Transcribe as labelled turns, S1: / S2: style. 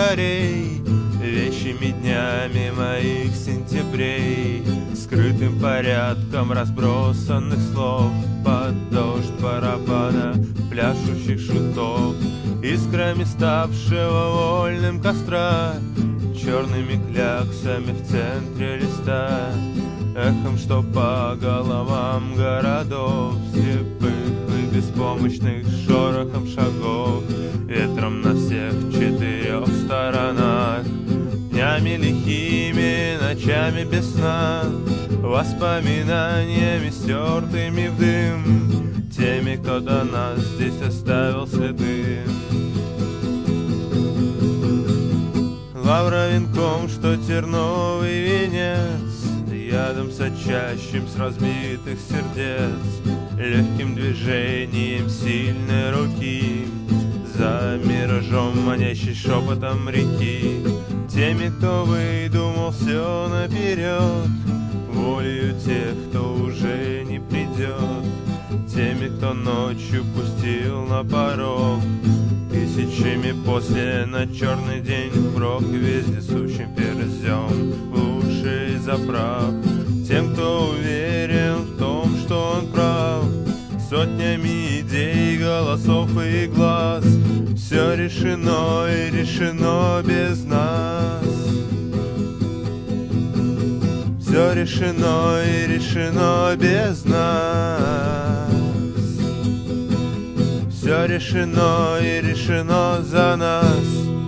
S1: январей, вещими днями моих сентябрей, скрытым порядком разбросанных слов, под дождь барабана пляшущих шутов, искрами ставшего вольным костра, черными кляксами в центре листа, эхом, что по головам городов слепых и беспомощных, шорохом шагов, ветром на всех четырех сторонах, днями лихими, ночами без сна, воспоминаниями стертыми в дым, теми, кто до нас здесь оставил следы. Лавра венком, что терновый венец, ядом сочащим с разбитых сердец, легким движением сильной руки, за миражом, манящий шепотом реки, теми, кто выдумал все наперед, волею тех, кто уже не придет, теми, кто ночью пустил на порог, тысячами после на черный день впрок, вездесущим ферзем лучший за прав, тем, кто уверен в том, что он прав, сотнями идей, голосов и глаз, все решено и решено без нас. Все решено и решено без нас. Все решено и решено за нас.